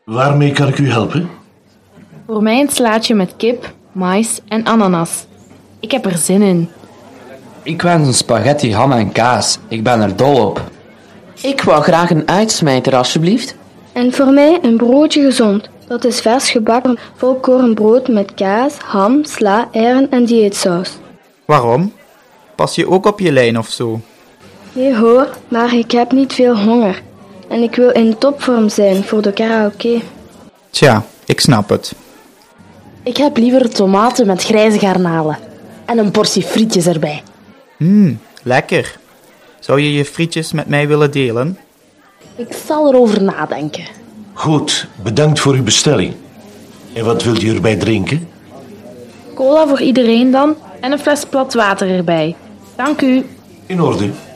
Waarmee kan ik u helpen? Voor mij een slaatje met kip, mais en ananas. Ik heb er zin in. Ik wens een spaghetti, ham en kaas. Ik ben er dol op. Ik wou graag een uitsmijter, alsjeblieft. En voor mij een broodje gezond. Dat is vers gebakken volkorenbrood met kaas, ham, sla, eieren en dieetsaus. Waarom? Pas je ook op je lijn of zo? Nee hoor, maar ik heb niet veel honger. En ik wil in topvorm zijn voor de karaoke. Tja, ik snap het. Ik heb liever tomaten met grijze garnalen. En een portie frietjes erbij. Lekker. Zou je je frietjes met mij willen delen? Ik zal erover nadenken. Goed, bedankt voor uw bestelling. En wat wilt u erbij drinken? Cola voor iedereen dan en een fles plat water erbij. Dank u. In orde.